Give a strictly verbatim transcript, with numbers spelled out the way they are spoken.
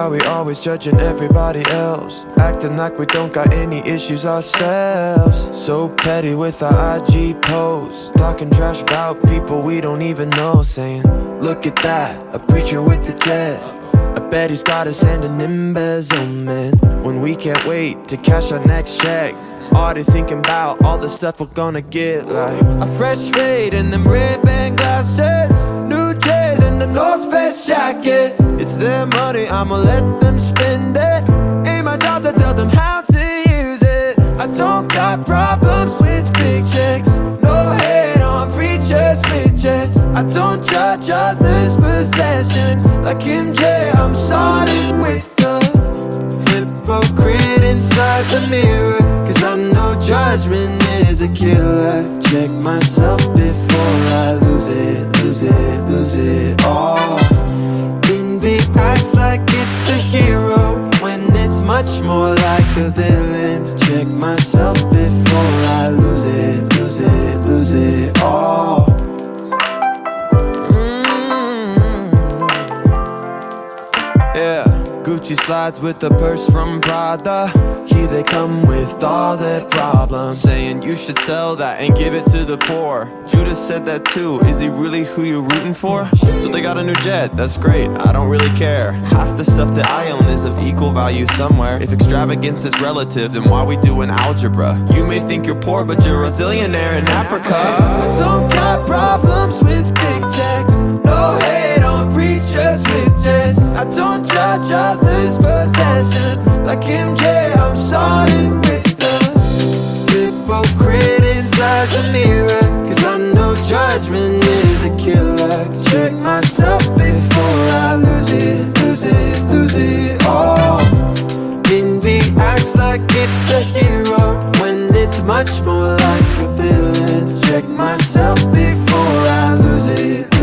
Why we always judging everybody else, acting like we don't got any issues ourselves. So petty with our I G posts, talking trash about people we don't even know, saying, look at that, a preacher with the jet. I bet he's got us handing embezzlement when we can't wait to cash our next check. Already thinking about all the stuff we're gonna get, like a fresh fade and them Ray-Ban glasses, new J's and the North Face jacket. It's their money, I'ma let them spend it. Ain't my job to tell them how to use it. I don't got problems with big checks, no hate on preachers with jets. I don't judge others' possessions. Like M J, I'm starting with the hypocrite inside the mirror, cause I know judgment is a killer. Check myself before I lose it, lose it, lose it all. Envy acts like it's a hero when it's much more like a villain. Check myself before I lose it, lose it, lose it all. Yeah, Gucci slides with a purse from Prada. Here they come with all their problems, saying you should sell that and give it to the poor. Judas said that too, is he really who you're rooting for? So they got a new jet, that's great, I don't really care. Half the stuff that I own is of equal value somewhere. If extravagance is relative, then why we doing algebra? You may think you're poor, but you're a zillionaire in Africa. I don't got problems with big checks, no hate on preachers with jets. I don't judge others' possessions. Like M J, I'm starting with the hypocrite inside the mirror, cause I know judgment is a killer. Check myself before I lose it, lose it, lose it all. Envy acts like it's a hero when it's much more like a villain. Check myself before I lose it.